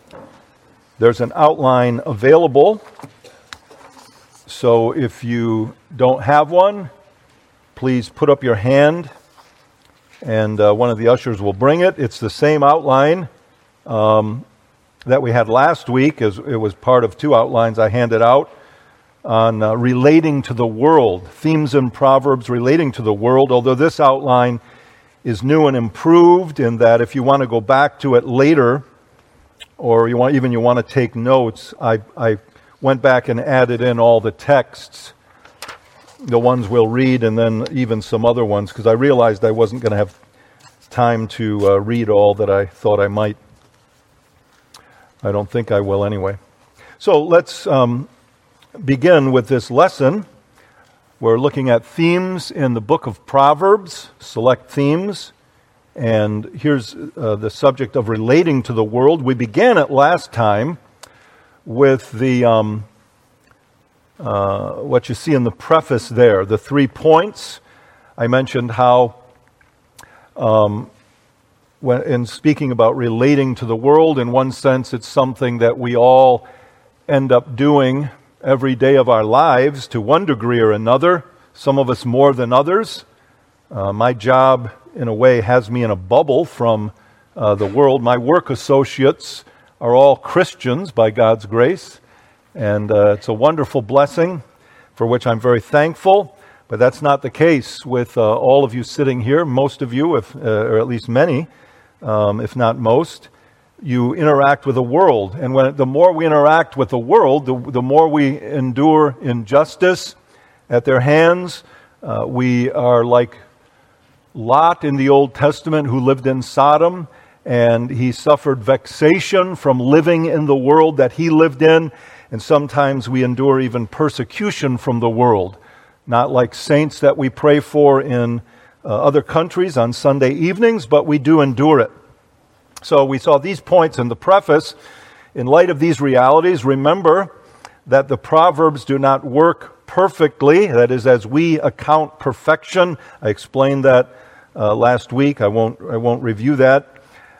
There's an outline available, so if you don't have one, please put up your hand and one of the ushers will bring it. It's the same outline that we had last week. As it was part of two outlines I handed out on relating to the world, themes in Proverbs relating to the world, although this outline is new and improved in that if you want to go back to it later, or you want to take notes, I went back and added in all the texts, the ones we'll read, and then even some other ones, because I realized I wasn't going to have time to read all that I thought I might. I don't think I will anyway. So let's begin with this lesson. We're looking at themes in the book of Proverbs, select themes. And here's the subject of relating to the world. We began it last time with the what you see in the preface there, the 3 points. I mentioned how when in speaking about relating to the world, in one sense, it's something that we all end up doing every day of our lives to one degree or another, some of us more than others. My job, in a way, has me in a bubble from the world. My work associates are all Christians by God's grace, and it's a wonderful blessing for which I'm very thankful. But that's not the case with all of you sitting here. Most of you, or at least many, if not most, you interact with the world. And the more we interact with the world, the more we endure injustice at their hands. We are like Lot in the Old Testament, who lived in Sodom, and he suffered vexation from living in the world that he lived in. And sometimes we endure even persecution from the world. Not like saints that we pray for in other countries on Sunday evenings, but we do endure it. So we saw these points in the preface. In light of these realities, remember that the Proverbs do not work perfectly. That is, as we account perfection. I explained that last week. I won't review that.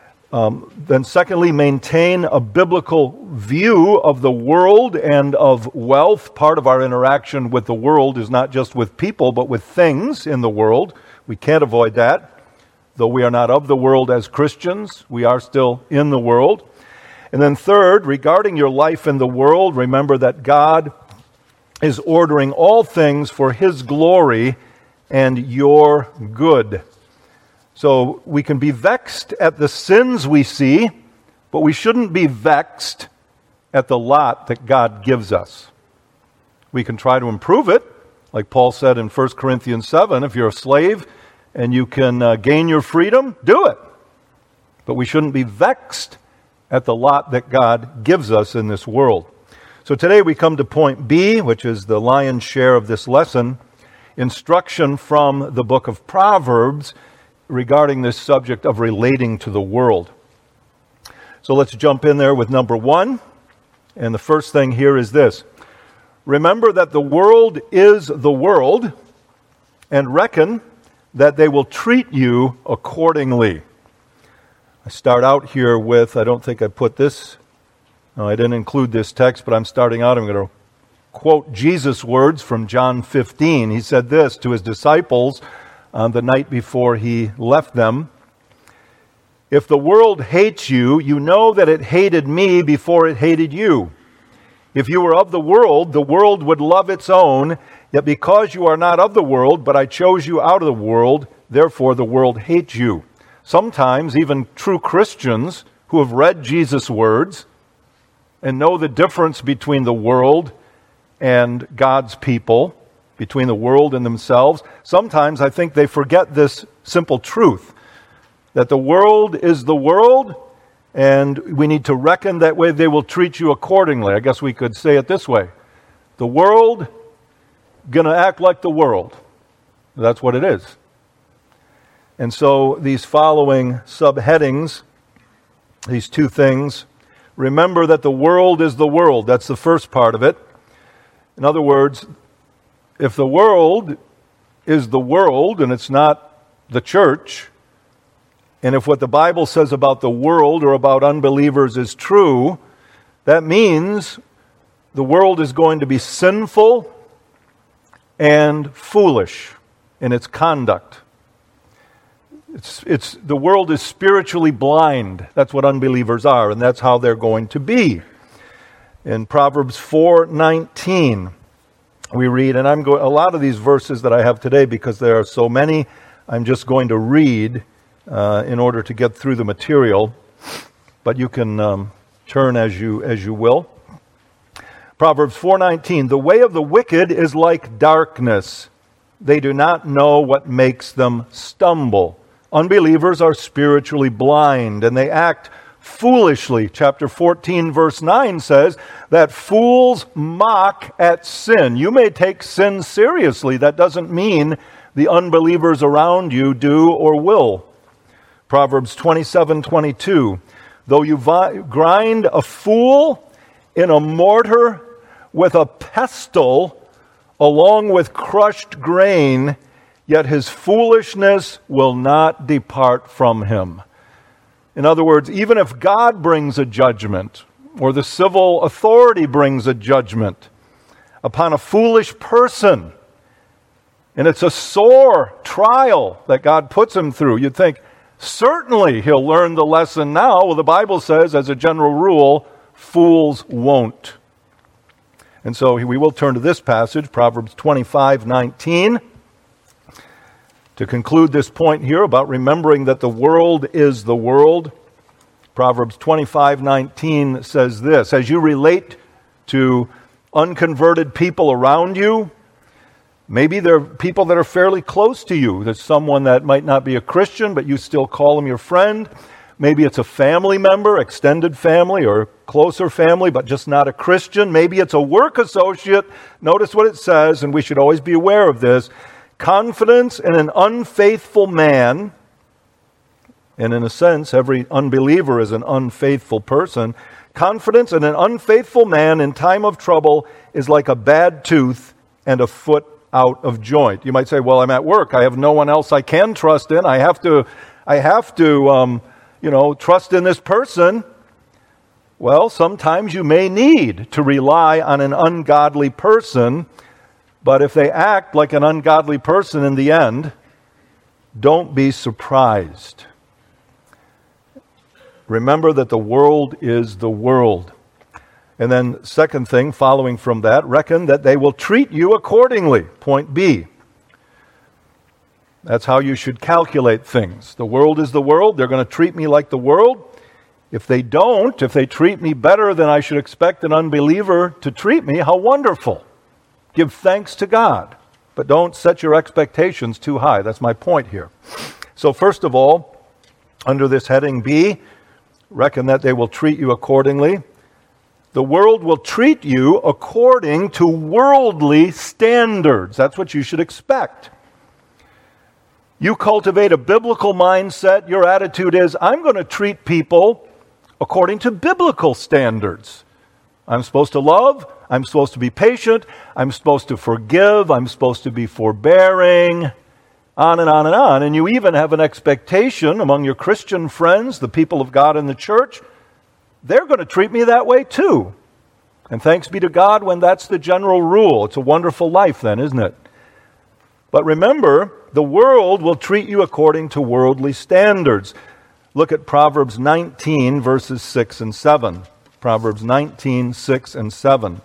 Then secondly, maintain a biblical view of the world and of wealth. Part of our interaction with the world is not just with people, but with things in the world. We can't avoid that. Though we are not of the world as Christians, we are still in the world. And then third, regarding your life in the world, remember that God is ordering all things for His glory and your good. So we can be vexed at the sins we see, but we shouldn't be vexed at the lot that God gives us. We can try to improve it, like Paul said in 1 Corinthians 7, if you're a slave and you can gain your freedom, do it. But we shouldn't be vexed at the lot that God gives us in this world. So today we come to point B, which is the lion's share of this lesson, instruction from the book of Proverbs regarding this subject of relating to the world. So let's jump in there with number 1. And the first thing here is this. Remember that the world is the world, and reckon that they will treat you accordingly. I start out here with, I don't think I put this, no, I didn't include this text, but I'm starting out, I'm going to quote Jesus' words from John 15. He said this to his disciples on the night before he left them. If the world hates you, you know that it hated me before it hated you. If you were of the world would love its own. Yet because you are not of the world, but I chose you out of the world, therefore the world hates you. Sometimes even true Christians who have read Jesus' words and know the difference between the world and God's people, between the world and themselves, sometimes I think they forget this simple truth, that the world is the world, and we need to reckon that way they will treat you accordingly. I guess we could say it this way. The world going to act like the world. That's what it is. And so these following subheadings, these two things, remember that the world is the world. That's the first part of it. In other words, if the world is the world and it's not the church, And if what the Bible says about the world or about unbelievers is true, that means the world is going to be sinful and foolish in its conduct. The world is spiritually blind. That's what unbelievers are, and that's how they're going to be. In Proverbs 4:19, we read, and a lot of these verses that I have today, because there are so many, I'm just going to read in order to get through the material. But you can turn as you will. Proverbs 4:19, the way of the wicked is like darkness. They do not know what makes them stumble. Unbelievers are spiritually blind, and they act foolishly. Chapter 14, verse 9 says that fools mock at sin. You may take sin seriously. That doesn't mean the unbelievers around you do or will. Proverbs 27:22, though you grind a fool in a mortar with a pestle along with crushed grain, yet his foolishness will not depart from him. In other words, even if God brings a judgment, or the civil authority brings a judgment upon a foolish person, and it's a sore trial that God puts him through, you'd think, certainly he'll learn the lesson now. Well, the Bible says, as a general rule, fools won't. And so we will turn to this passage, Proverbs 25:19, to conclude this point here about remembering that the world is the world. Proverbs 25:19 says this, as you relate to unconverted people around you, maybe they're people that are fairly close to you. There's someone that might not be a Christian, but you still call them your friend. Maybe it's a family member, extended family, or closer family, but just not a Christian. Maybe it's a work associate. Notice what it says, and we should always be aware of this. Confidence in an unfaithful man, and in a sense, every unbeliever is an unfaithful person. Confidence in an unfaithful man in time of trouble is like a bad tooth and a foot out of joint. You might say, well, I'm at work. I have no one else I can trust in. I have to trust in this person. Well, sometimes you may need to rely on an ungodly person, but if they act like an ungodly person in the end, don't be surprised. Remember that the world is the world. And then, second thing, following from that, reckon that they will treat you accordingly. Point B. That's how you should calculate things. The world is the world. They're going to treat me like the world. If they don't, if they treat me better than I should expect an unbeliever to treat me, how wonderful. Give thanks to God. But don't set your expectations too high. That's my point here. So first of all, under this heading B, reckon that they will treat you accordingly. The world will treat you according to worldly standards. That's what you should expect. You cultivate a biblical mindset. Your attitude is, I'm going to treat people according to biblical standards. I'm supposed to love. I'm supposed to be patient. I'm supposed to forgive. I'm supposed to be forbearing. On and on and on. And you even have an expectation among your Christian friends, the people of God in the church, they're going to treat me that way too. And thanks be to God when that's the general rule. It's a wonderful life then, isn't it? But remember, the world will treat you according to worldly standards. Look at Proverbs 19, verses 6 and 7. Proverbs 19, 6 and 7.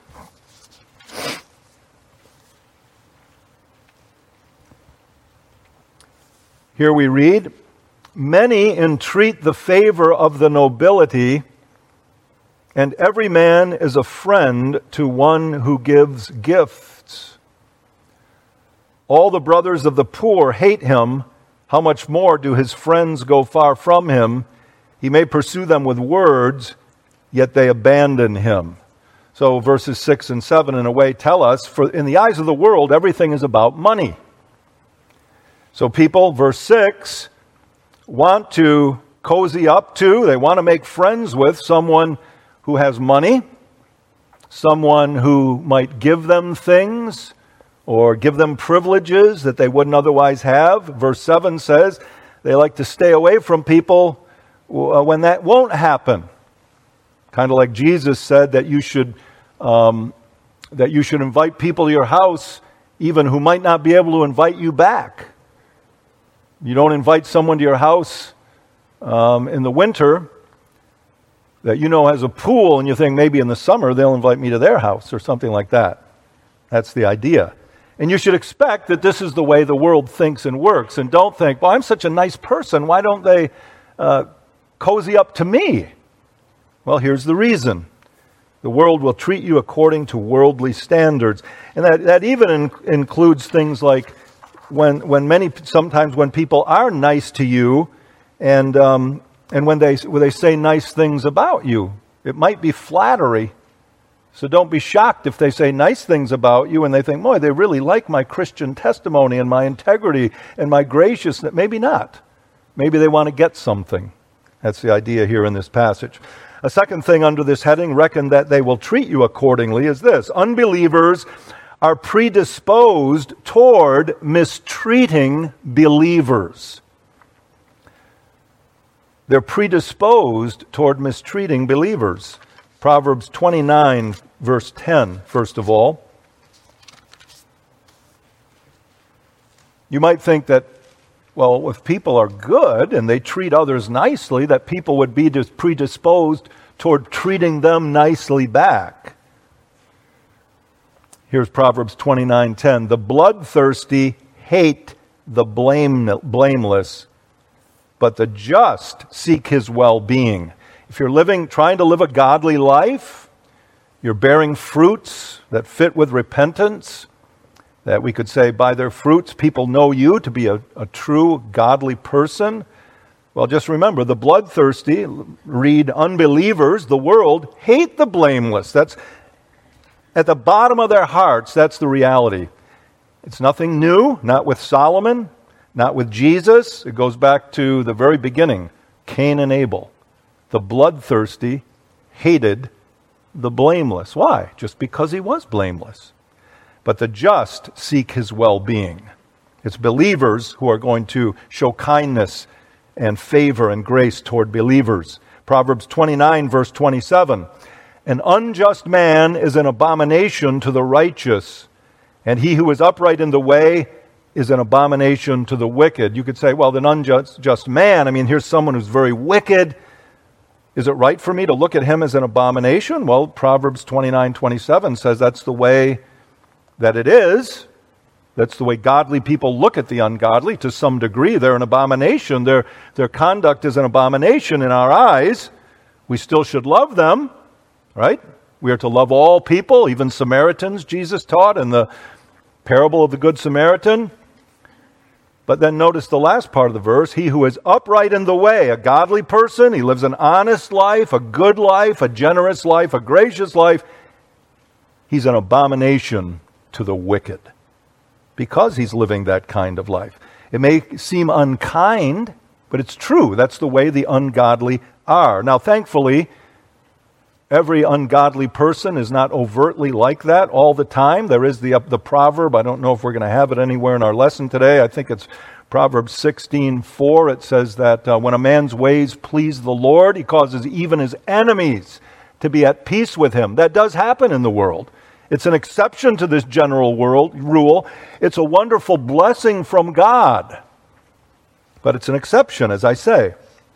Here we read, many entreat the favor of the nobility, and every man is a friend to one who gives gifts. All the brothers of the poor hate him. How much more do his friends go far from him? He may pursue them with words, yet they abandon him. So verses 6 and 7 in a way tell us, for in the eyes of the world, everything is about money. So people, verse 6, want to cozy up to, they want to make friends with someone who has money, someone who might give them things or give them privileges that they wouldn't otherwise have. Verse 7 says They like to stay away from people when that won't happen. Kind of like Jesus said that you should invite people to your house even who might not be able to invite you back. You don't invite someone to your house in the winter that you know has a pool, and you think maybe in the summer they'll invite me to their house or something like that. That's the idea. And you should expect that this is the way the world thinks and works. And don't think, well, I'm such a nice person, why don't they cozy up to me? Well, here's the reason. The world will treat you according to worldly standards. And that even includes things like sometimes when people are nice to you and when they say nice things about you, it might be flattery. So don't be shocked if they say nice things about you and they think, boy, they really like my Christian testimony and my integrity and my graciousness. Maybe not. Maybe they want to get something. That's the idea here in this passage. A second thing under this heading, reckon that they will treat you accordingly, is this. Unbelievers are predisposed toward mistreating believers. They're predisposed toward mistreating believers. Proverbs 29, verse 10, first of all. You might think that, well, if people are good and they treat others nicely, that people would be predisposed toward treating them nicely back. Here's Proverbs 29:10. The bloodthirsty hate the blameless, but the just seek his well-being. If you're trying to live a godly life, you're bearing fruits that fit with repentance, that we could say by their fruits people know you to be a true godly person. Well, just remember, the bloodthirsty, read unbelievers, the world, hate the blameless. That's at the bottom of their hearts, that's the reality. It's nothing new, not with Solomon, not with Jesus. It goes back to the very beginning, Cain and Abel. The bloodthirsty hated the blameless. Why? Just because he was blameless. But the just seek his well-being. It's believers who are going to show kindness and favor and grace toward believers. Proverbs 29, verse 27. An unjust man is an abomination to the righteous, and he who is upright in the way is an abomination to the wicked. You could say, well, an unjust man, here's someone who's very wicked. Is it right for me to look at him as an abomination? Well, Proverbs 29:27 says that's the way that it is. That's the way godly people look at the ungodly. To some degree, they're an abomination. Their conduct is an abomination in our eyes. We still should love them, right? We are to love all people, even Samaritans, Jesus taught in the parable of the Good Samaritan. But then notice the last part of the verse. He who is upright in the way, a godly person, he lives an honest life, a good life, a generous life, a gracious life. He's an abomination to the wicked because he's living that kind of life. It may seem unkind, but it's true. That's the way the ungodly are. Now, thankfully, every ungodly person is not overtly like that all the time. There is the proverb. I don't know if we're going to have it anywhere in our lesson today. I think it's Proverbs 16:4. It says that when a man's ways please the Lord, he causes even his enemies to be at peace with him. That does happen in the world. It's an exception to this general rule. It's a wonderful blessing from God. But it's an exception, as I say.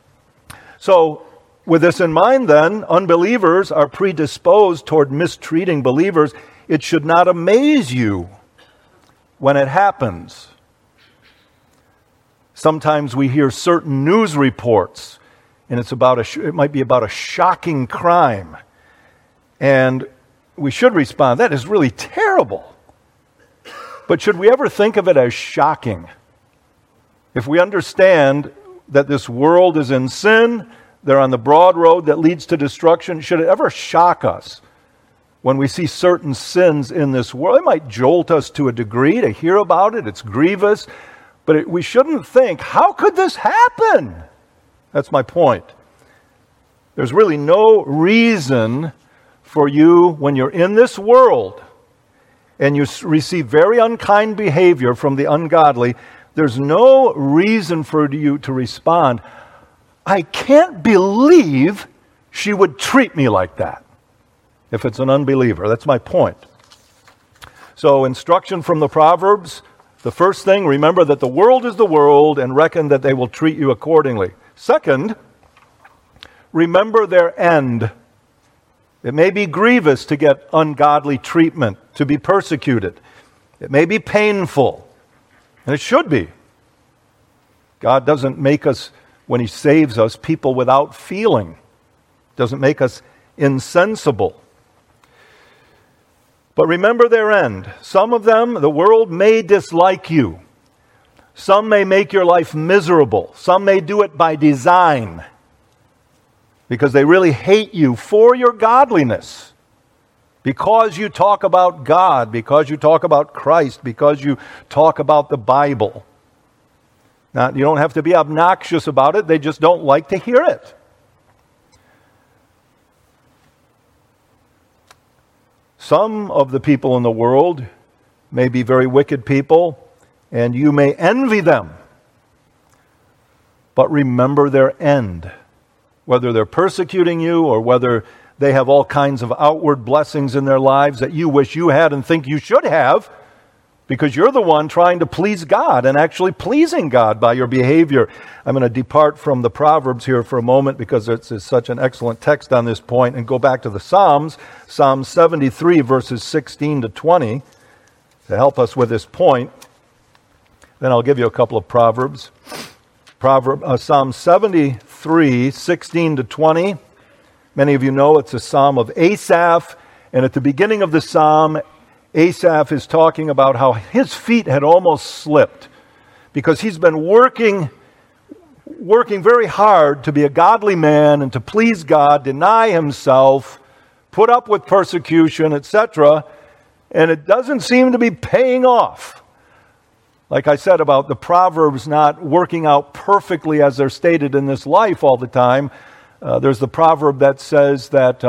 So, with this in mind, then, unbelievers are predisposed toward mistreating believers. It should not amaze you when it happens. Sometimes we hear certain news reports, and it might be about a shocking crime. And we should respond, that is really terrible. But should we ever think of it as shocking? If we understand that this world is in sin, they're on the broad road that leads to destruction, should it ever shock us when we see certain sins in this world? It might jolt us to a degree to hear about it. It's grievous. But we shouldn't think, how could this happen? That's my point. There's really no reason for you, when you're in this world and you receive very unkind behavior from the ungodly, there's no reason for you to respond, I can't believe she would treat me like that, if it's an unbeliever. That's my point. So, instruction from the Proverbs. The first thing, remember that the world is the world and reckon that they will treat you accordingly. Second, remember their end. It may be grievous to get ungodly treatment, to be persecuted. It may be painful, and it should be. God doesn't make us, when He saves us, people without feeling. Doesn't make us insensible. But remember their end. Some of them, the world may dislike you. Some may make your life miserable. Some may do it by design, because they really hate you for your godliness. Because you talk about God, because you talk about Christ, because you talk about the Bible. Now, you don't have to be obnoxious about it. They just don't like to hear it. Some of the people in the world may be very wicked people, and you may envy them. But remember their end. Whether they're persecuting you or whether they have all kinds of outward blessings in their lives that you wish you had and think you should have, because you're the one trying to please God and actually pleasing God by your behavior. I'm going to depart from the Proverbs here for a moment because it's such an excellent text on this point, and go back to the Psalms, Psalm 73, verses 16 to 20, to help us with this point. Then I'll give you a couple of Proverbs. Psalm 73, 16 to 20. Many of you know it's a psalm of Asaph, and at the beginning of the psalm, Asaph is talking about how his feet had almost slipped because he's been working very hard to be a godly man and to please God, deny himself, put up with persecution, etc., and it doesn't seem to be paying off. Like I said about the Proverbs not working out perfectly as they're stated in this life all the time, there's the proverb that says that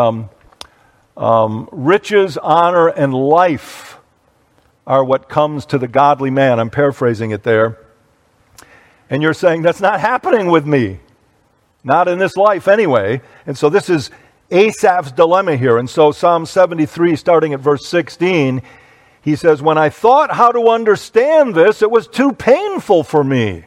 riches, honor, and life are what comes to the godly man. I'm paraphrasing it there. And you're saying, that's not happening with me. Not in this life anyway. And so this is Asaph's dilemma here. And so Psalm 73, starting at verse 16, he says, when I thought how to understand this, it was too painful for me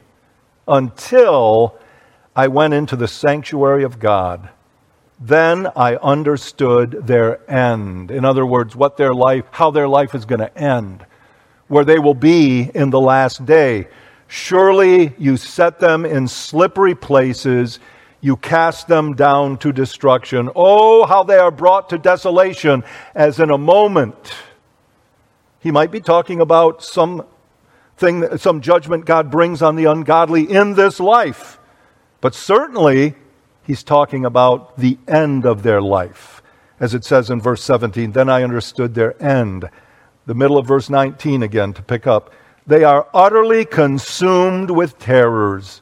until I went into the sanctuary of God. Then I understood their end. In other words, how their life is going to end, where they will be in the last day. Surely you set them in slippery places. You cast them down to destruction. Oh, how they are brought to desolation as in a moment. He might be talking about some judgment God brings on the ungodly in this life. But certainly, he's talking about the end of their life. As it says in verse 17, then I understood their end. The middle of verse 19 again to pick up. They are utterly consumed with terrors.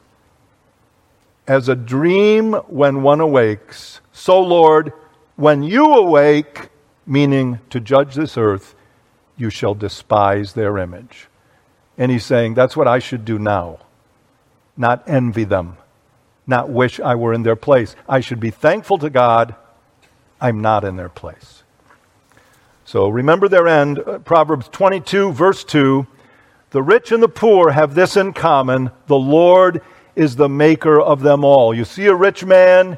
As a dream when one awakes, so Lord, when you awake, meaning to judge this earth, you shall despise their image. And he's saying that's what I should do now. Not envy them. Not wish I were in their place. I should be thankful to God I'm not in their place. So remember their end. Proverbs 22, verse 2. The rich and the poor have this in common. The Lord is the maker of them all. You see a rich man,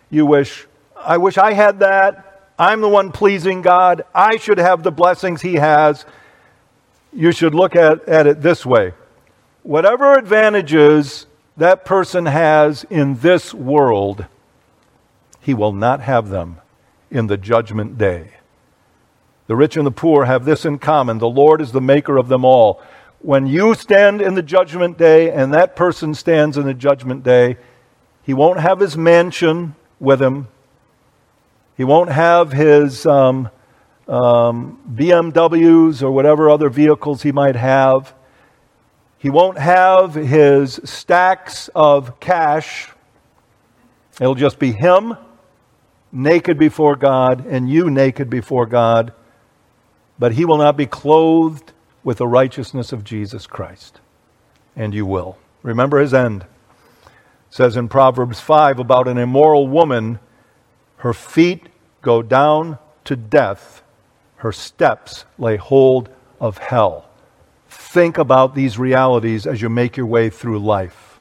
I wish I had that. I'm the one pleasing God. I should have the blessings He has. You should look at it this way. Whatever advantages that person has in this world, he will not have them in the judgment day. The rich and the poor have this in common. The Lord is the maker of them all. When you stand in the judgment day and that person stands in the judgment day, he won't have his mansion with him. He won't have his BMWs or whatever other vehicles he might have. He won't have his stacks of cash. It'll just be him naked before God and you naked before God. But he will not be clothed with the righteousness of Jesus Christ. and you will. Remember his end. It says in Proverbs 5 about an immoral woman, her feet go down to death, her steps lay hold of hell. Think about these realities as you make your way through life.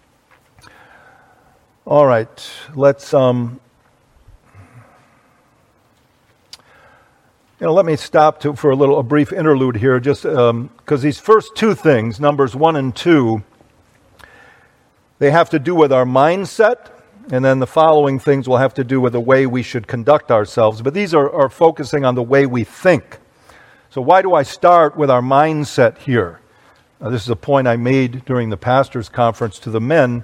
All right, let's let me stop for a brief interlude here, just because these first two things, Numbers 1 and 2, they have to do with our mindset, and then the following things will have to do with the way we should conduct ourselves. But these are focusing on the way we think. So why do I start with our mindset here? This is a point I made during the pastor's conference to the men.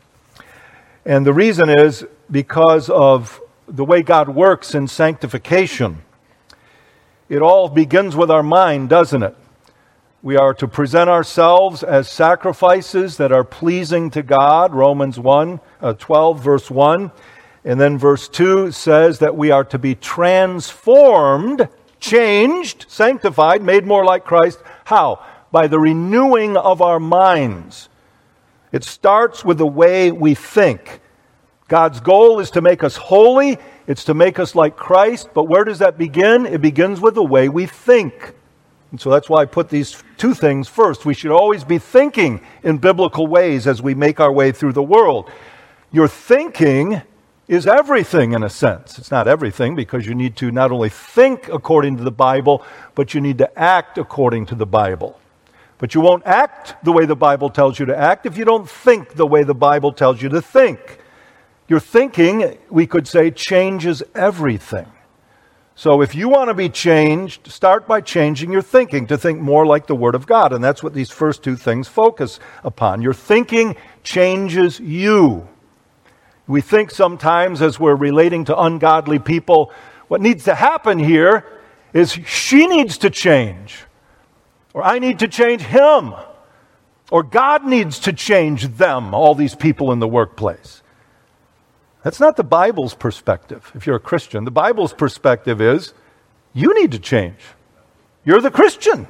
And the reason is because of the way God works in sanctification. It all begins with our mind, doesn't it? We are to present ourselves as sacrifices that are pleasing to God, Romans 12, verse 1. And then verse 2 says that we are to be transformed, changed, sanctified, made more like Christ. How? By the renewing of our minds. It starts with the way we think. God's goal is to make us holy. It's to make us like Christ. But where does that begin? It begins with the way we think. And so that's why I put these two things first. We should always be thinking in biblical ways as we make our way through the world. Your thinking is everything in a sense. It's not everything because you need to not only think according to the Bible, but you need to act according to the Bible. But you won't act the way the Bible tells you to act if you don't think the way the Bible tells you to think. Your thinking, we could say, changes everything. So if you want to be changed, start by changing your thinking to think more like the Word of God. And that's what these first two things focus upon. Your thinking changes you. We think sometimes as we're relating to ungodly people, what needs to happen here is she needs to change. Or I need to change him. Or God needs to change them, all these people in the workplace. That's not the Bible's perspective. If you're a Christian, the Bible's perspective is you need to change. You're the Christian.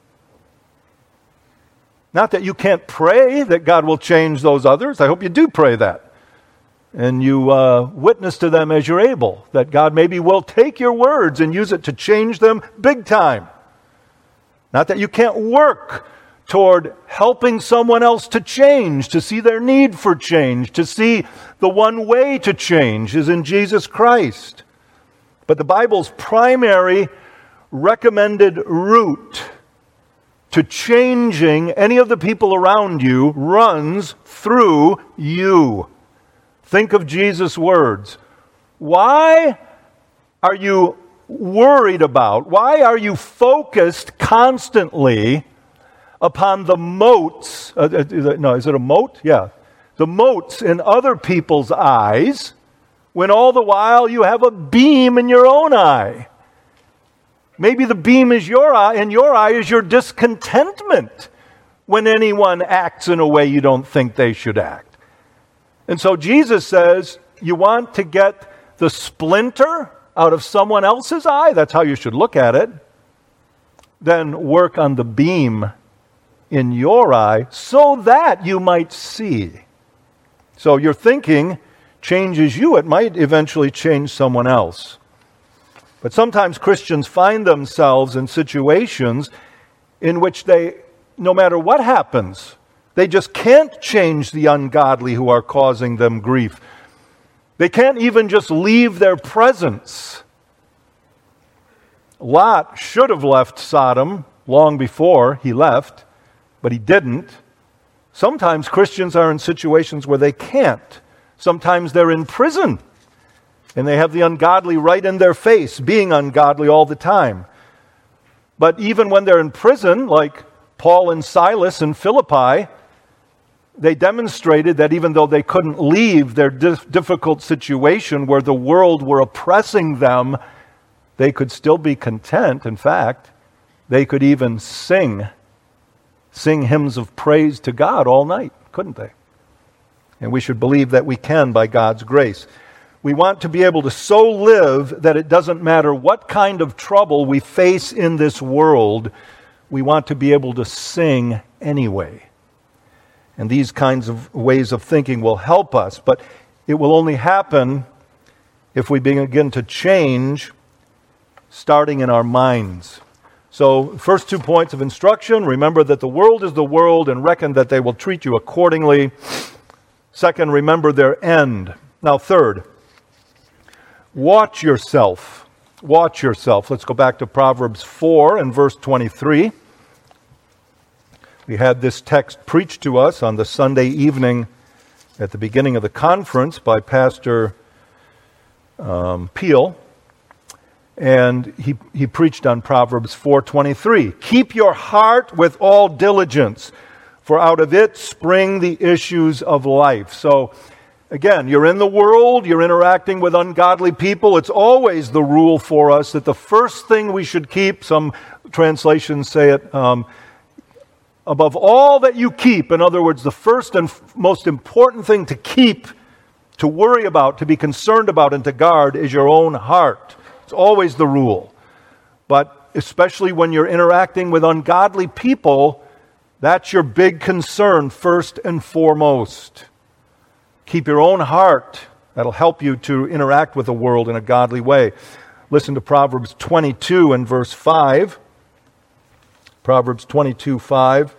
Not that you can't pray that God will change those others. I hope you do pray that. And you witness to them as you're able, that God maybe will take your words and use it to change them big time. Not that you can't work toward helping someone else to change, to see their need for change, to see the one way to change is in Jesus Christ. But the Bible's primary recommended route to changing any of the people around you runs through you. Think of Jesus' words. Why are you worried about, why are you focused constantly upon the motes, is it a mote? Yeah. The motes in other people's eyes, when all the while you have a beam in your own eye. Maybe the beam is your eye, and your eye is your discontentment when anyone acts in a way you don't think they should act. And so Jesus says, you want to get the splinter out of someone else's eye? That's how you should look at it. Then work on the beam in your eye so that you might see. So your thinking changes you. It might eventually change someone else. But sometimes Christians find themselves in situations in which they, no matter what happens, they just can't change the ungodly who are causing them grief. They can't even just leave their presence. Lot should have left Sodom long before he left, but he didn't. Sometimes Christians are in situations where they can't. Sometimes they're in prison, and they have the ungodly right in their face, being ungodly all the time. But even when they're in prison, like Paul and Silas in Philippi, they demonstrated that even though they couldn't leave their difficult situation where the world were oppressing them, they could still be content. In fact, they could even sing hymns of praise to God all night, couldn't they? And we should believe that we can by God's grace. We want to be able to so live that it doesn't matter what kind of trouble we face in this world, we want to be able to sing anyway. And these kinds of ways of thinking will help us. But it will only happen if we begin to change, starting in our minds. So, first 2 points of instruction: remember that the world is the world and reckon that they will treat you accordingly. Second, remember their end. Now, third, watch yourself. Watch yourself. Let's go back to Proverbs 4 and verse 23. We had this text preached to us on the Sunday evening at the beginning of the conference by Pastor Peel. And he preached on Proverbs 4:23. Keep your heart with all diligence, for out of it spring the issues of life. So, again, you're in the world, you're interacting with ungodly people. It's always the rule for us that the first thing we should keep, some translations say it, above all that you keep. In other words, the first and most important thing to keep, to worry about, to be concerned about, and to guard is your own heart. It's always the rule. But especially when you're interacting with ungodly people, that's your big concern first and foremost. Keep your own heart. That'll help you to interact with the world in a godly way. Listen to Proverbs 22 and verse 5. Proverbs 22:5.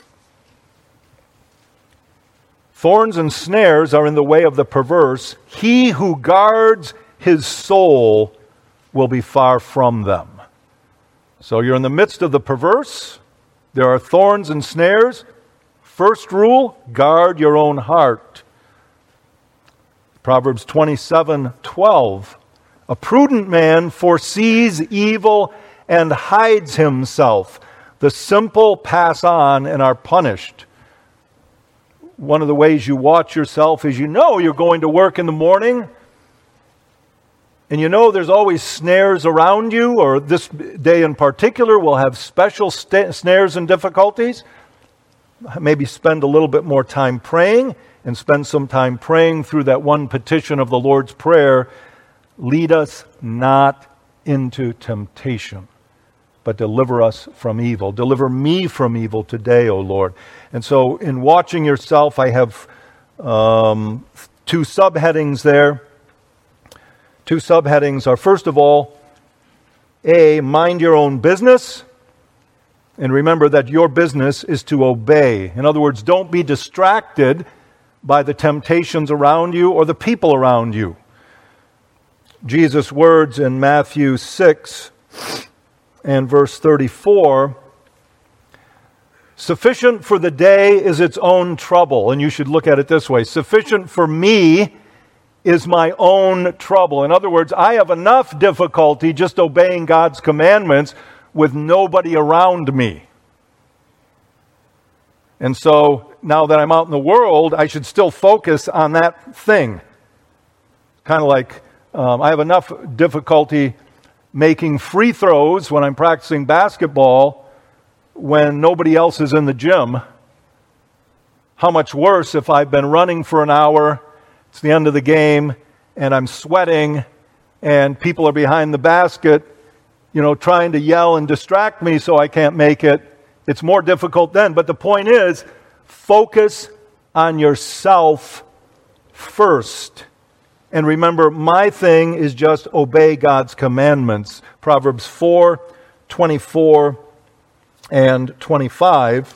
Thorns and snares are in the way of the perverse. He who guards his soul will be far from them. So you're in the midst of the perverse. There are thorns and snares. First rule, guard your own heart. Proverbs 27:12. A prudent man foresees evil and hides himself. The simple pass on and are punished. One of the ways you watch yourself is you're going to work in the morning, and there's always snares around you, or this day in particular will have special snares and difficulties. Maybe spend a little bit more time praying, and spend some time praying through that one petition of the Lord's Prayer: lead us not into temptation, but deliver us from evil. Deliver me from evil today, O Lord. And so in watching yourself, I have 2 subheadings there. 2 subheadings are, first of all, A, mind your own business. And remember that your business is to obey. In other words, don't be distracted by the temptations around you or the people around you. Jesus' words in Matthew 6 and verse 34, sufficient for the day is its own trouble. And you should look at it this way: sufficient for me is my own trouble. In other words, I have enough difficulty just obeying God's commandments with nobody around me. And so now that I'm out in the world, I should still focus on that thing. Kind of like I have enough difficulty making free throws when I'm practicing basketball when nobody else is in the gym. How much worse if I've been running for an hour, it's the end of the game, and I'm sweating, and people are behind the basket, trying to yell and distract me so I can't make it. It's more difficult then. But the point is, focus on yourself first. And remember, my thing is just obey God's commandments. Proverbs 4:24 and 25.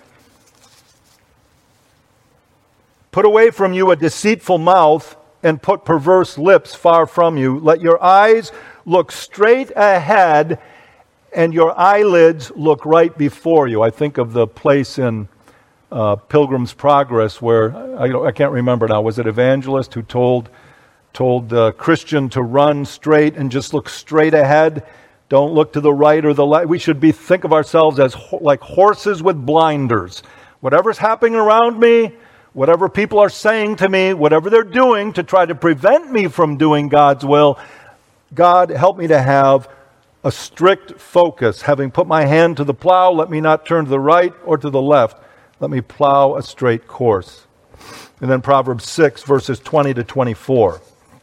Put away from you a deceitful mouth and put perverse lips far from you. Let your eyes look straight ahead and your eyelids look right before you. I think of the place in Pilgrim's Progress where, I can't remember now, was it Evangelist who told Christian to run straight and just look straight ahead? Don't look to the right or the left. We should think of ourselves as like horses with blinders. Whatever's happening around me, whatever people are saying to me, whatever they're doing to try to prevent me from doing God's will, God, help me to have a strict focus. Having put my hand to the plow, let me not turn to the right or to the left. Let me plow a straight course. And then Proverbs 6, verses 20 to 24.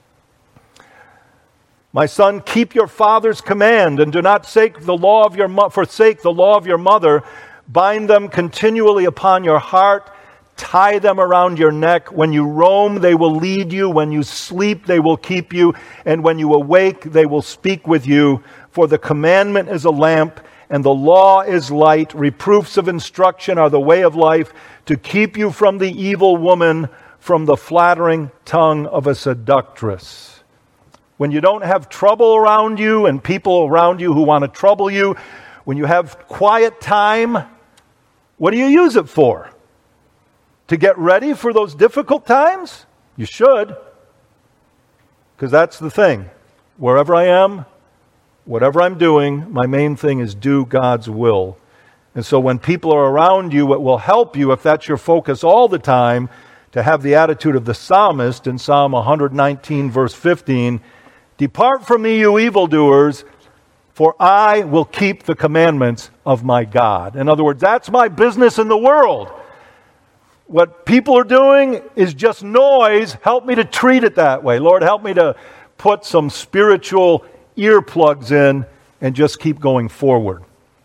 My son, keep your father's command and do not forsake the law of your mother. Bind them continually upon your heart. tie them around your neck. When you roam, they will lead you. When you sleep, they will keep you. And when you awake, they will speak with you. For the commandment is a lamp, and the law is light. Reproofs of instruction are the way of life, to keep you from the evil woman, from the flattering tongue of a seductress. When you don't have trouble around you and people around you who want to trouble you, when you have quiet time, what do you use it for? To get ready for those difficult times? You should. Because that's the thing. Wherever I am, whatever I'm doing, my main thing is do God's will. And so when people are around you, it will help you, if that's your focus all the time, to have the attitude of the psalmist in Psalm 119, verse 15, "Depart from me, you evildoers, for I will keep the commandments of my God." In other words, that's my business in the world. What people are doing is just noise. Help me to treat it that way. Lord, help me to put some spiritual earplugs in and just keep going forward.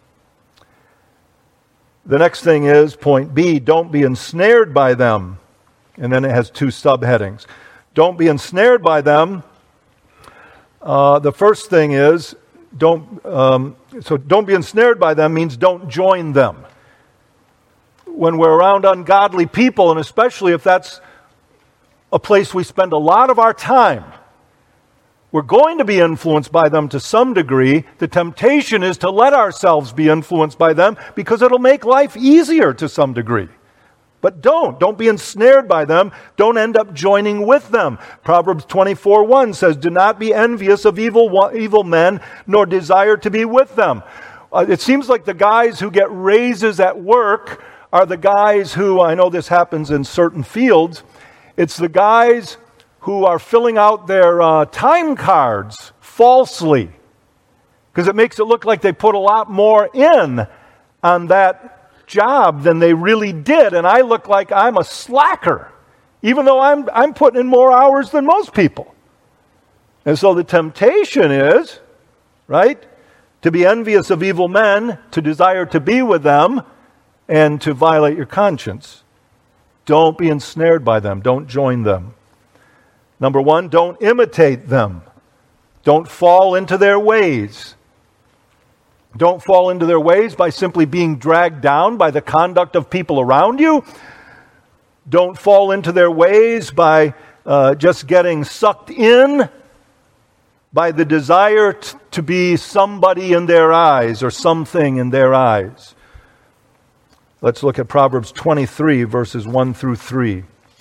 The next thing is, point B, don't be ensnared by them. And then it has two subheadings. Don't be ensnared by them. The first thing is, don't be ensnared by them means don't join them. When we're around ungodly people, and especially if that's a place we spend a lot of our time, we're going to be influenced by them to some degree. The temptation is to let ourselves be influenced by them because it'll make life easier to some degree. But don't be ensnared by them. Don't end up joining with them. Proverbs 24:1 says, "Do not be envious of evil men, nor desire to be with them." It seems like the guys who get raises at work are the guys who, I know this happens in certain fields, it's the guys who are filling out their time cards falsely, because it makes it look like they put a lot more in on that job than they really did, and I look like I'm a slacker, even though I'm putting in more hours than most people. And so the temptation is, right, to be envious of evil men, to desire to be with them, and to violate your conscience. Don't be ensnared by them. Don't join them. Number one, don't imitate them. Don't fall into their ways. Don't fall into their ways by simply being dragged down by the conduct of people around you. Don't fall into their ways by just getting sucked in by the desire to be somebody in their eyes or something in their eyes. Let's look at Proverbs 23, verses 1 through 3.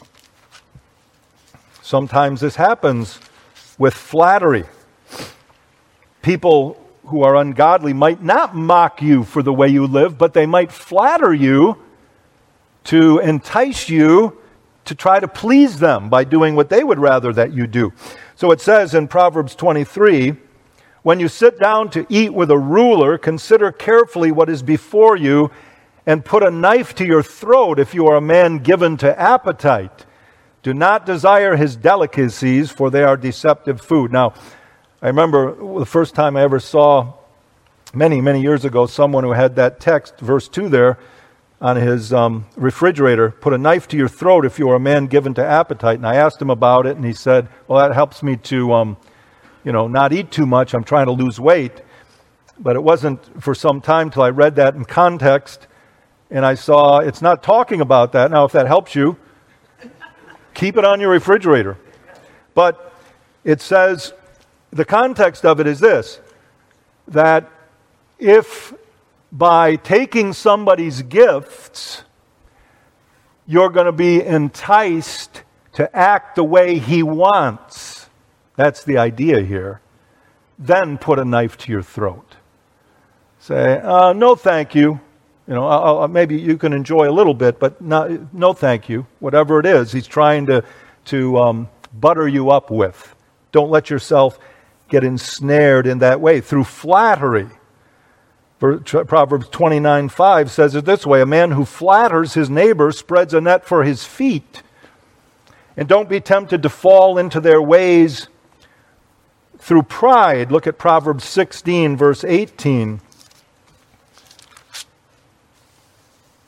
Sometimes this happens with flattery. People who are ungodly might not mock you for the way you live, but they might flatter you to entice you to try to please them by doing what they would rather that you do. So it says in Proverbs 23, "When you sit down to eat with a ruler, consider carefully what is before you, and put a knife to your throat if you are a man given to appetite. Do not desire his delicacies, for they are deceptive food." Now, I remember the first time I ever saw, many, many years ago, someone who had that text, verse 2 there, on his refrigerator, "Put a knife to your throat if you are a man given to appetite." And I asked him about it, and he said, "Well, that helps me to, not eat too much. I'm trying to lose weight." But it wasn't for some time till I read that in context, and I saw it's not talking about that. Now, if that helps you, keep it on your refrigerator. But it says, the context of it is this, that if by taking somebody's gifts, you're going to be enticed to act the way he wants, that's the idea here, then put a knife to your throat. Say, no thank you. Maybe you can enjoy a little bit, but no thank you. Whatever it is, he's trying to butter you up with. Don't let yourself get ensnared in that way through flattery. Proverbs 29:5 says it this way, "A man who flatters his neighbor spreads a net for his feet." And don't be tempted to fall into their ways through pride. Look at Proverbs 16, verse 18.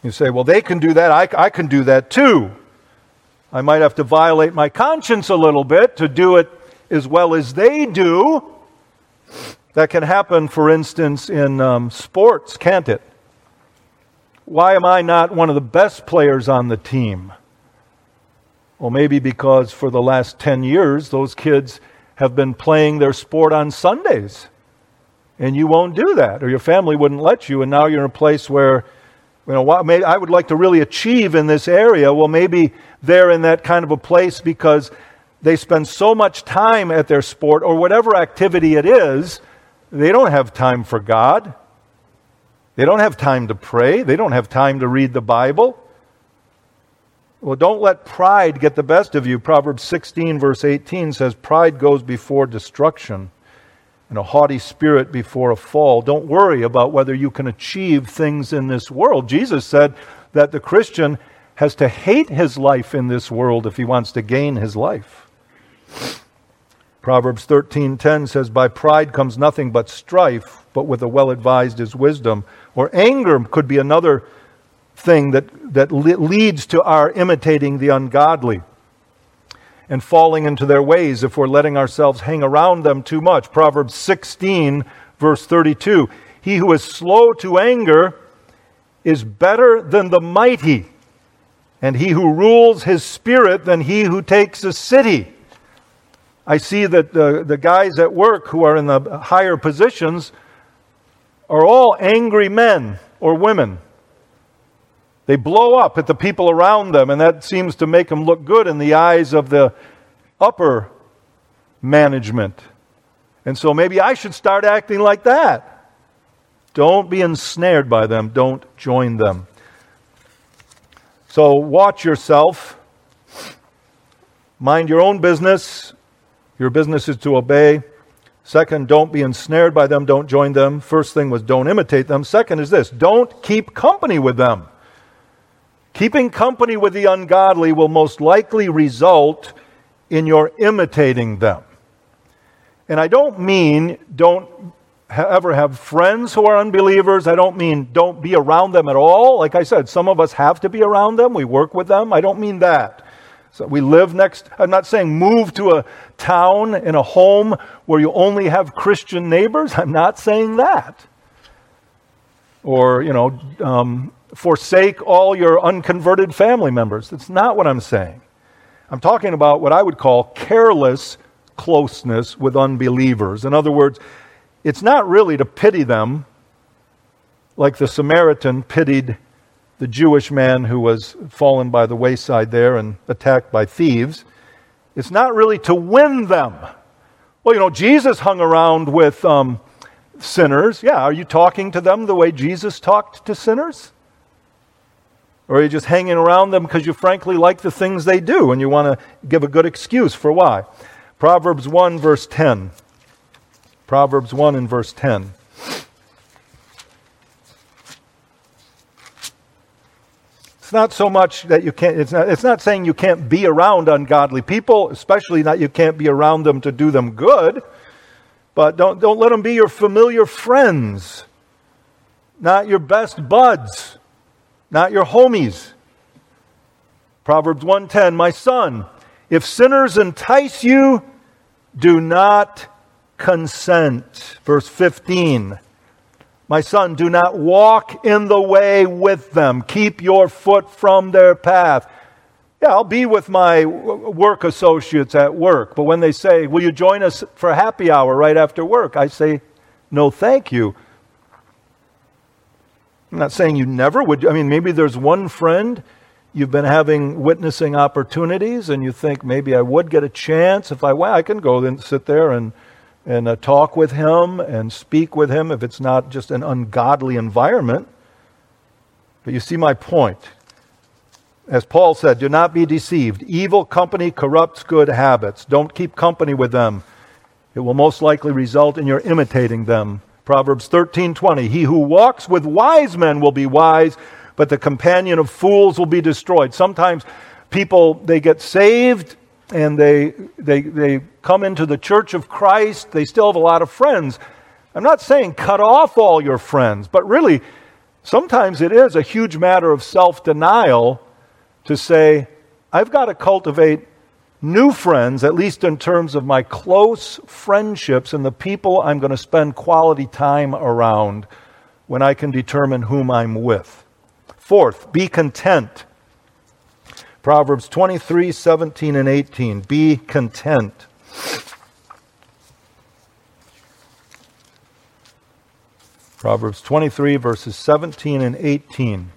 You say, well, they can do that, I can do that too. I might have to violate my conscience a little bit to do it as well as they do. That can happen, for instance, in sports, can't it? Why am I not one of the best players on the team? Well, maybe because for the last 10 years, those kids have been playing their sport on Sundays. And you won't do that, or your family wouldn't let you, and now you're in a place where, maybe I would like to really achieve in this area. Well, maybe they're in that kind of a place because they spend so much time at their sport or whatever activity it is, they don't have time for God. They don't have time to pray. They don't have time to read the Bible. Well, don't let pride get the best of you. Proverbs 16, verse 18 says, pride goes before destruction, and a haughty spirit before a fall. Don't worry about whether you can achieve things in this world. Jesus said that the Christian has to hate his life in this world if he wants to gain his life. Proverbs 13:10 says, by pride comes nothing but strife, but with the well-advised is wisdom. Or anger could be another thing that leads to our imitating the ungodly and falling into their ways if we're letting ourselves hang around them too much. Proverbs 16, verse 32, he who is slow to anger is better than the mighty, and he who rules his spirit than he who takes a city. I see that the guys at work who are in the higher positions are all angry men or women. They blow up at the people around them, and that seems to make them look good in the eyes of the upper management. And so maybe I should start acting like that. Don't be ensnared by them. Don't join them. So watch yourself. Mind your own business. Your business is to obey. Second, don't be ensnared by them. Don't join them. First thing was don't imitate them. Second is this: don't keep company with them. Keeping company with the ungodly will most likely result in your imitating them. And I don't mean don't ever have friends who are unbelievers. I don't mean don't be around them at all. Like I said, some of us have to be around them. We work with them. I don't mean that. So we live next, I'm not saying move to a town in a home where you only have Christian neighbors. I'm not saying that. Or, forsake all your unconverted family members. That's not what I'm saying. I'm talking about what I would call careless closeness with unbelievers. In other words, it's not really to pity them like the Samaritan pitied the Jewish man who was fallen by the wayside there and attacked by thieves. It's not really to win them. Well, Jesus hung around with sinners. Yeah, are you talking to them the way Jesus talked to sinners? Or are you just hanging around them because you frankly like the things they do and you want to give a good excuse for why? Proverbs 1, verse 10. Proverbs 1 and verse 10. It's not so much that you can't, it's not saying you can't be around ungodly people, especially not you can't be around them to do them good, but don't let them be your familiar friends, not your best buds, not your homies. Proverbs 1:10, my son, if sinners entice you, do not consent. Verse 15, my son, do not walk in the way with them. Keep your foot from their path. Yeah, I'll be with my work associates at work, but when they say, will you join us for happy hour right after work? I say, no, thank you. I'm not saying you never would. I mean, maybe there's one friend you've been having witnessing opportunities and you think maybe I would get a chance if I went. I can go and sit there and talk with him and speak with him if it's not just an ungodly environment. But you see my point. As Paul said, do not be deceived. Evil company corrupts good habits. Don't keep company with them. It will most likely result in your imitating them. Proverbs 13:20, he who walks with wise men will be wise, but the companion of fools will be destroyed. Sometimes people, they get saved and they come into the church of Christ. They still have a lot of friends. I'm not saying cut off all your friends, but really Sometimes it is a huge matter of self-denial to say, I've got to cultivate new friends, at least in terms of my close friendships and the people I'm going to spend quality time around when I can determine whom I'm with. Fourth, be content. Proverbs 23, 17, and 18. Be content. Proverbs 23, verses 17 and 18.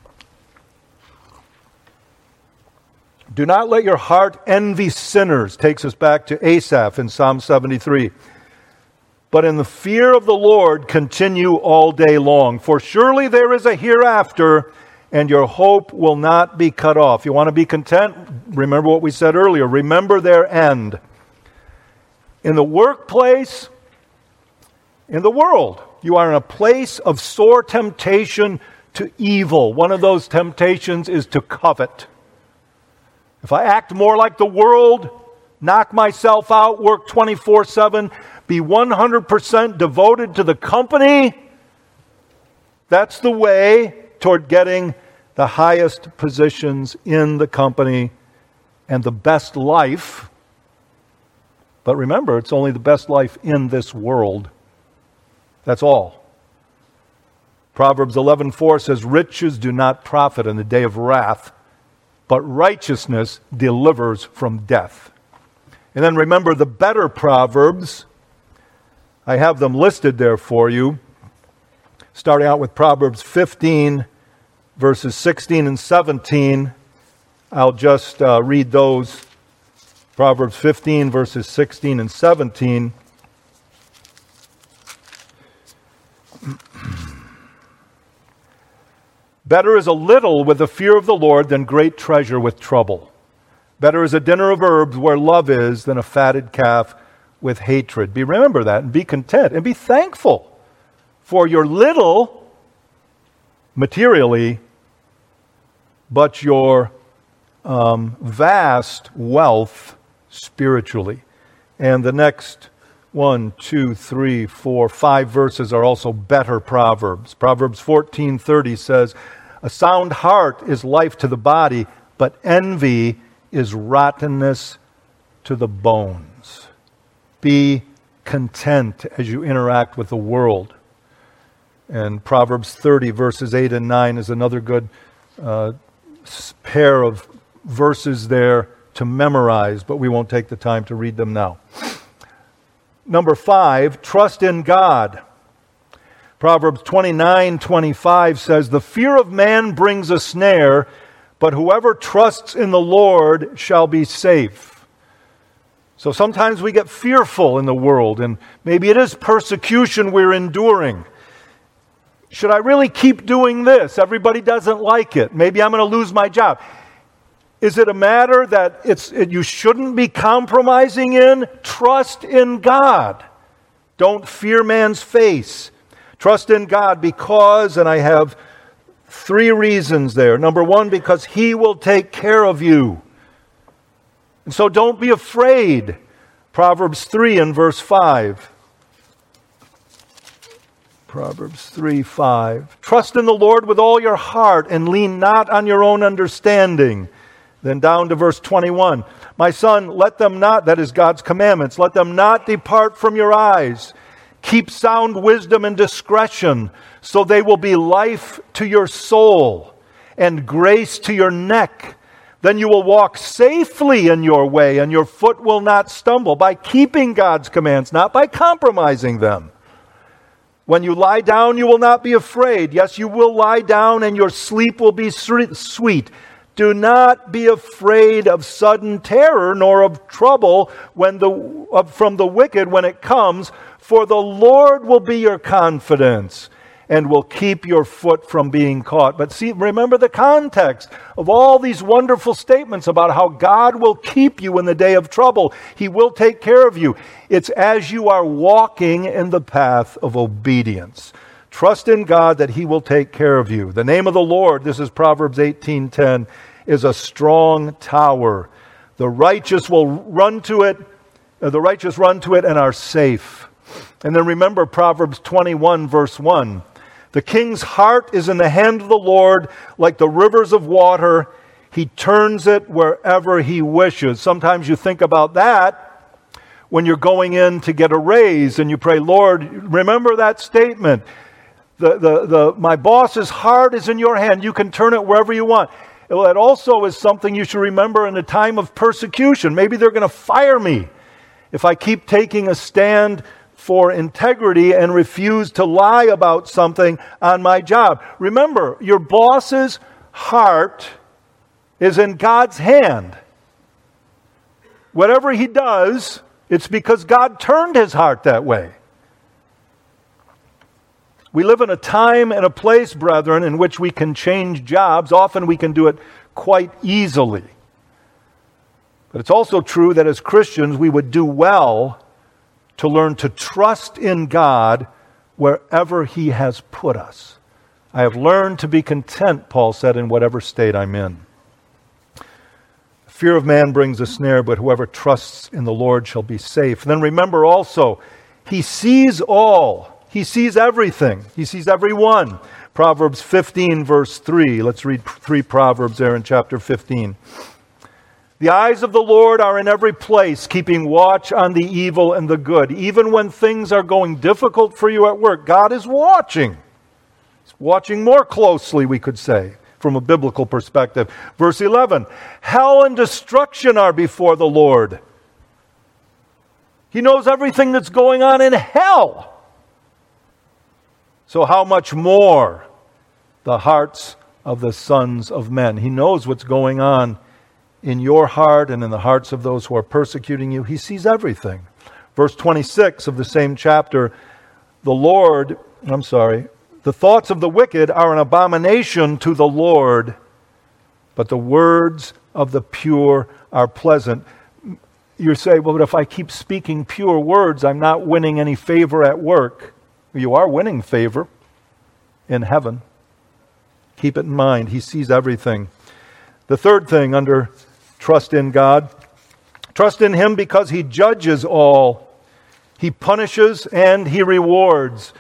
Do not let your heart envy sinners. Takes us back to Asaph in Psalm 73. But in the fear of the Lord continue all day long. For surely there is a hereafter, and your hope will not be cut off. You want to be content? Remember what we said earlier. Remember their end. In the workplace, in the world, you are in a place of sore temptation to evil. One of those temptations is to covet. If I act more like the world, knock myself out, work 24/7, be 100% devoted to the company, that's the way toward getting the highest positions in the company and the best life. But remember, it's only the best life in this world. That's all. Proverbs 11:4 says, riches do not profit in the day of wrath, but righteousness delivers from death. And then remember the better Proverbs. I have them listed there for you. Starting out with Proverbs 15, verses 16 and 17. I'll just read those. Proverbs 15, verses 16 and 17. Better is a little with the fear of the Lord than great treasure with trouble. Better is a dinner of herbs where love is than a fatted calf with hatred. Remember that and be content and be thankful for your little materially, but your vast wealth spiritually. And the next 1, 2, 3, 4, 5 verses are also better Proverbs. Proverbs 14:30 says, a sound heart is life to the body, but envy is rottenness to the bones. Be content as you interact with the world. And Proverbs 30, verses 8 and 9 is another good pair of verses there to memorize, but we won't take the time to read them now. Number 5, trust in God. Proverbs 29:25 says, the fear of man brings a snare, but whoever trusts in the Lord shall be safe. So sometimes we get fearful in the world, and maybe it is persecution we're enduring. Should I really keep doing this? Everybody doesn't like it. Maybe I'm going to lose my job. Is it a matter that you shouldn't be compromising in? Trust in God. Don't fear man's face. Trust in God because, and I have 3 reasons there. Number 1, because He will take care of you. And so don't be afraid. Proverbs 3 and verse 5. Proverbs 3:5. Trust in the Lord with all your heart and lean not on your own understanding. Then down to verse 21. My son, let them not, that is God's commandments, let them not depart from your eyes. Keep sound wisdom and discretion, so they will be life to your soul and grace to your neck. Then you will walk safely in your way, and your foot will not stumble, by keeping God's commands, not by compromising them. When you lie down, you will not be afraid. Yes, you will lie down, and your sleep will be sweet. Do not be afraid of sudden terror, nor of trouble from the wicked when it comes, for the Lord will be your confidence and will keep your foot from being caught. But see, remember the context of all these wonderful statements about how God will keep you in the day of trouble. He will take care of you. It's as you are walking in the path of obedience. Trust in God that He will take care of you. The name of the Lord, this is Proverbs 18:10, is a strong tower. The righteous will run to it. The righteous run to it and are safe. And then remember Proverbs 21 verse 1. The king's heart is in the hand of the Lord, like the rivers of water. He turns it wherever he wishes. Sometimes you think about that when you're going in to get a raise and you pray, Lord, remember that statement. My boss's heart is in your hand. You can turn it wherever you want. Well, that also is something you should remember in a time of persecution. Maybe they're going to fire me if I keep taking a stand for integrity and refuse to lie about something on my job. Remember, your boss's heart is in God's hand. Whatever he does, it's because God turned his heart that way. We live in a time and a place, brethren, in which we can change jobs. Often we can do it quite easily. But it's also true that as Christians, we would do well to learn to trust in God wherever he has put us. I have learned to be content, Paul said, in whatever state I'm in. Fear of man brings a snare, but whoever trusts in the Lord shall be safe. And then remember also, he sees all. He sees everything. He sees everyone. Proverbs 15, verse 3. Let's read 3 Proverbs there in chapter 15. The eyes of the Lord are in every place, keeping watch on the evil and the good. Even when things are going difficult for you at work, God is watching. He's watching more closely, we could say, from a biblical perspective. Verse 11, hell and destruction are before the Lord. He knows everything that's going on in hell. So how much more the hearts of the sons of men? He knows what's going on in your heart and in the hearts of those who are persecuting you. He sees everything. Verse 26 of the same chapter, the thoughts of the wicked are an abomination to the Lord, but the words of the pure are pleasant. You say, well, but if I keep speaking pure words, I'm not winning any favor at work. You are winning favor in heaven. Keep it in mind. He sees everything. The third thing under trust in God, trust in him because he judges all. He punishes and he rewards.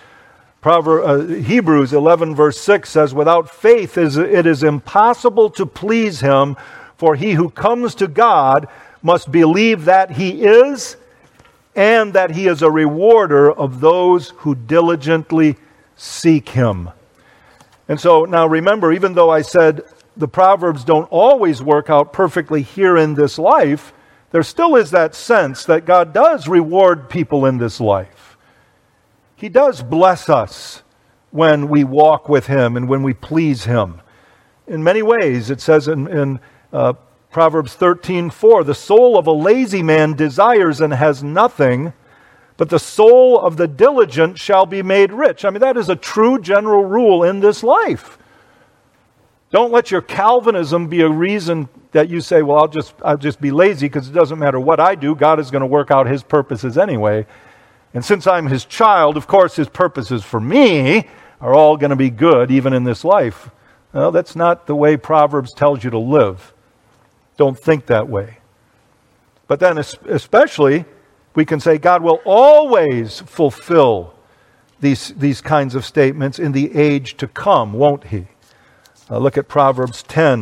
Hebrews 11 verse 6 says, without faith it is impossible to please him, for he who comes to God must believe that he is, and that he is a rewarder of those who diligently seek him. And so now remember, even though I said the Proverbs don't always work out perfectly here in this life, there still is that sense that God does reward people in this life. He does bless us when we walk with him and when we please him. In many ways, it says in Proverbs 13:4, the soul of a lazy man desires and has nothing, but the soul of the diligent shall be made rich. I mean, that is a true general rule in this life. Don't let your Calvinism be a reason that you say, well, I'll just be lazy because it doesn't matter what I do. God is going to work out his purposes anyway. And since I'm his child, of course, his purposes for me are all going to be good, even in this life. Well, that's not the way Proverbs tells you to live. Don't think that way. But then especially, we can say God will always fulfill these kinds of statements in the age to come, won't he? Look at Proverbs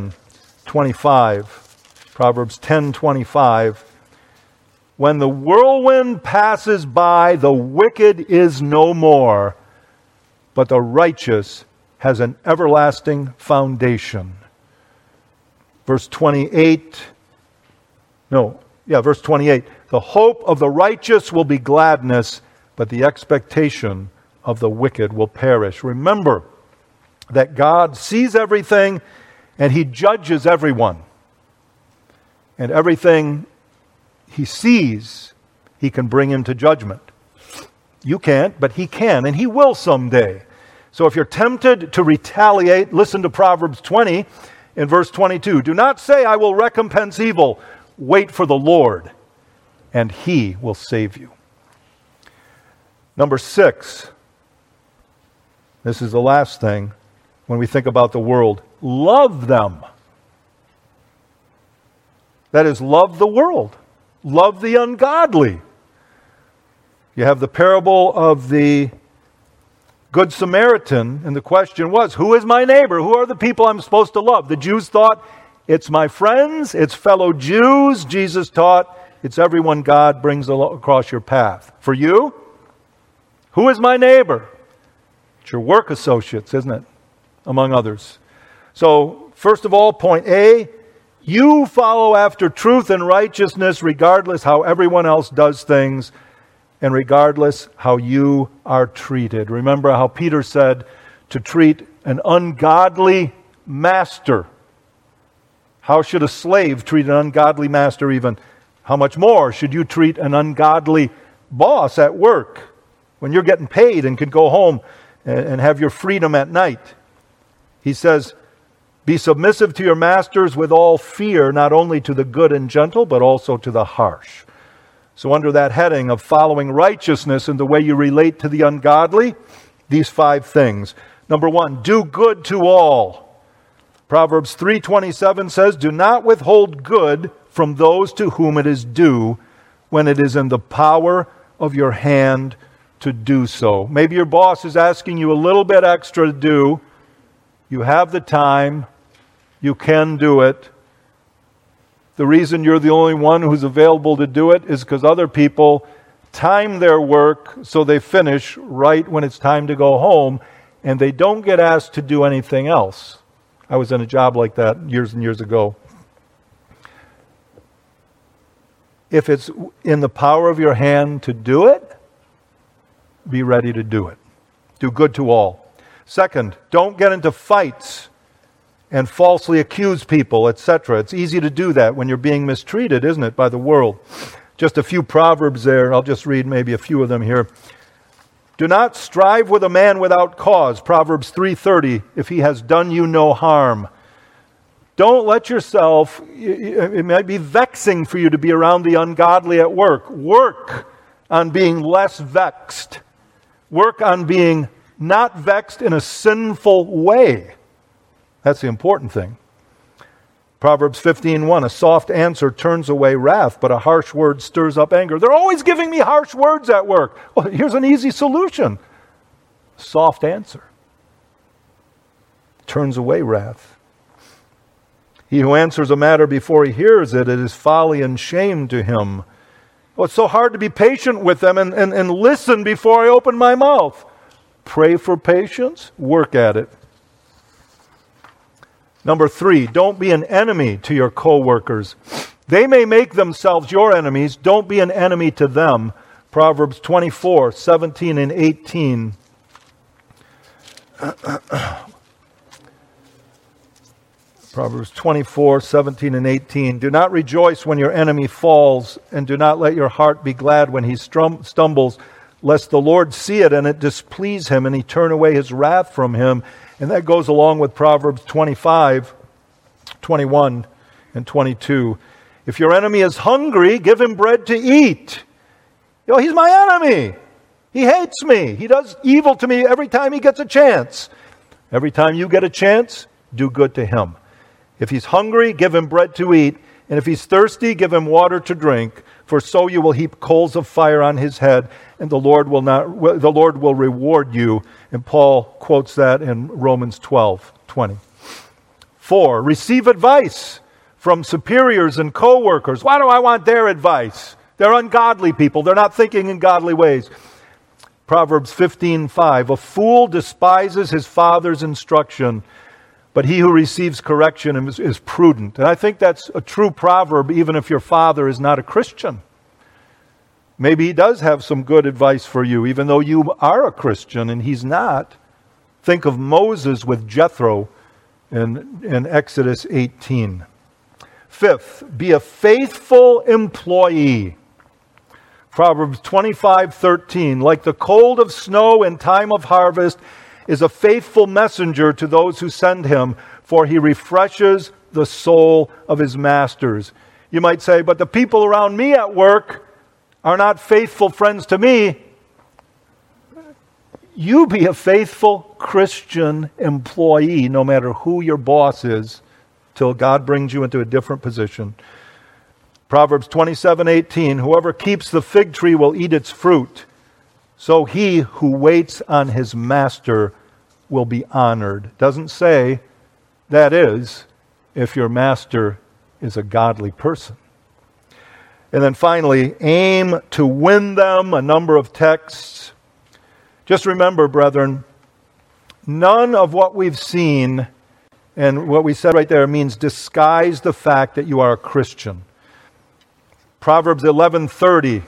10:25. Proverbs 10:25. When the whirlwind passes by, the wicked is no more, but the righteous has an everlasting foundation. Verse 28. Verse 28. The hope of the righteous will be gladness, but the expectation of the wicked will perish. Remember that God sees everything and he judges everyone. And everything he sees, he can bring into judgment. You can't, but he can, and he will someday. So if you're tempted to retaliate, listen to Proverbs 20 in verse 22. Do not say, I will recompense evil. Wait for the Lord, and he will save you. Number 6. This is the last thing when we think about the world. Love them. That is, love the world. Love the ungodly. You have the parable of the Good Samaritan, and the question was, who is my neighbor? Who are the people I'm supposed to love? The Jews thought, it's my friends, it's fellow Jews. Jesus taught, it's everyone God brings across your path. For you, who is my neighbor? It's your work associates, isn't it? Among others. So, first of all, point A, you follow after truth and righteousness regardless how everyone else does things and regardless how you are treated. Remember how Peter said to treat an ungodly master. How should a slave treat an ungodly master even? How much more should you treat an ungodly boss at work when you're getting paid and can go home and have your freedom at night? He says, be submissive to your masters with all fear, not only to the good and gentle, but also to the harsh. So under that heading of following righteousness in the way you relate to the ungodly, these 5 things. Number 1, do good to all. Proverbs 3:27 says, do not withhold good from those to whom it is due when it is in the power of your hand to do so. Maybe your boss is asking you a little bit extra to do. You have the time. You can do it. The reason you're the only one who's available to do it is because other people time their work so they finish right when it's time to go home, and they don't get asked to do anything else. I was in a job like that years and years ago. If it's in the power of your hand to do it, be ready to do it. Do good to all. Second, don't get into fights and falsely accuse people, etc. It's easy to do that when you're being mistreated, isn't it, by the world? Just a few proverbs there. I'll just read maybe a few of them here. Do not strive with a man without cause. Proverbs 3:30, if he has done you no harm. Don't let yourself, it might be vexing for you to be around the ungodly at work. Work on being less vexed. Work on being not vexed in a sinful way. That's the important thing. Proverbs 15:1, a soft answer turns away wrath, but a harsh word stirs up anger. They're always giving me harsh words at work. Well, here's an easy solution. Soft answer turns away wrath. He who answers a matter before he hears it, it is folly and shame to him. Well, it's so hard to be patient with them and listen before I open my mouth. Pray for patience, work at it. Number 3, don't be an enemy to your co-workers. They may make themselves your enemies. Don't be an enemy to them. Proverbs 24:17 and 18. Proverbs 24:17 and 18. Do not rejoice when your enemy falls, and do not let your heart be glad when he stumbles, lest the Lord see it and it displease him, and he turn away his wrath from him. And that goes along with Proverbs 25:21 and 22. If your enemy is hungry, give him bread to eat. He's my enemy. He hates me. He does evil to me every time he gets a chance. Every time you get a chance, do good to him. If he's hungry, give him bread to eat. And if he's thirsty, give him water to drink. For so you will heap coals of fire on his head, and the Lord will reward you. And Paul quotes that in Romans 12:20. 4, receive advice from superiors and co-workers. Why do I want their advice? They're ungodly people. They're not thinking in godly ways. Proverbs 15:5, a fool despises his father's instruction, but he who receives correction is prudent. And I think that's a true proverb even if your father is not a Christian. Maybe he does have some good advice for you, even though you are a Christian and he's not. Think of Moses with Jethro in Exodus 18. 5th, be a faithful employee. Proverbs 25:13, like the cold of snow in time of harvest, is a faithful messenger to those who send him, for he refreshes the soul of his masters. You might say, but the people around me at work are not faithful friends to me. You be a faithful Christian employee, no matter who your boss is, till God brings you into a different position. Proverbs 27:18, whoever keeps the fig tree will eat its fruit, so he who waits on his master will be honored. It doesn't say, that is, if your master is a godly person. And then finally, aim to win them, a number of texts. Just remember, brethren, none of what we've seen and what we said right there means disguise the fact that you are a Christian. Proverbs 11:30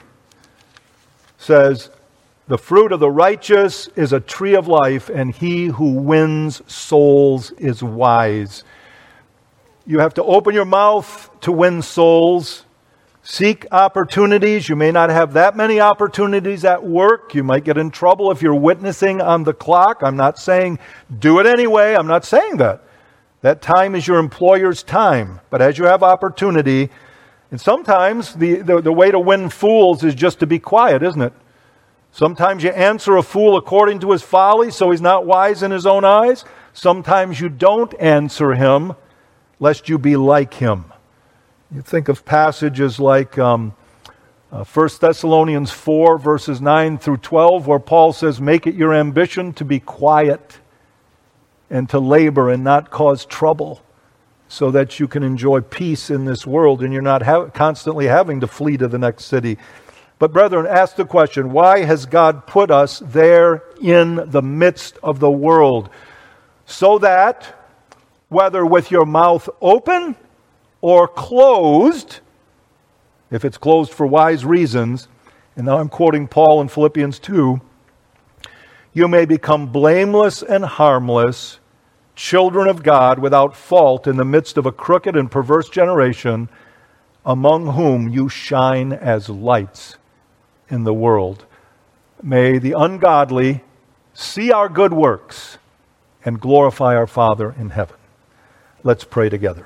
says, the fruit of the righteous is a tree of life, and he who wins souls is wise. You have to open your mouth to win souls. Seek opportunities. You may not have that many opportunities at work. You might get in trouble if you're witnessing on the clock. I'm not saying do it anyway. I'm not saying that. That time is your employer's time. But as you have opportunity, and sometimes the way to win fools is just to be quiet, isn't it? Sometimes you answer a fool according to his folly, so he's not wise in his own eyes. Sometimes you don't answer him, lest you be like him. You think of passages like 1 Thessalonians 4, verses 9 through 12, where Paul says, make it your ambition to be quiet and to labor and not cause trouble, so that you can enjoy peace in this world and you're not constantly having to flee to the next city. But brethren, ask the question, why has God put us there in the midst of the world? So that, whether with your mouth open or closed, if it's closed for wise reasons, and now I'm quoting Paul in Philippians 2, you may become blameless and harmless, children of God without fault in the midst of a crooked and perverse generation, among whom you shine as lights in the world. May the ungodly see our good works and glorify our Father in heaven. Let's pray together.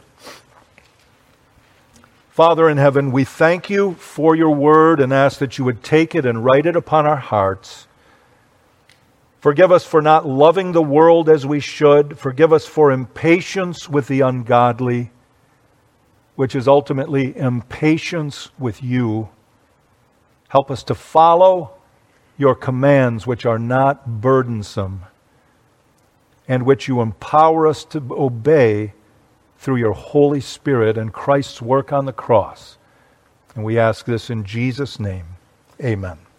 Father in heaven, we thank you for your word and ask that you would take it and write it upon our hearts. Forgive us for not loving the world as we should. Forgive us for impatience with the ungodly, which is ultimately impatience with you. Help us to follow your commands, which are not burdensome, and which you empower us to obey through your Holy Spirit and Christ's work on the cross. And we ask this in Jesus' name. Amen.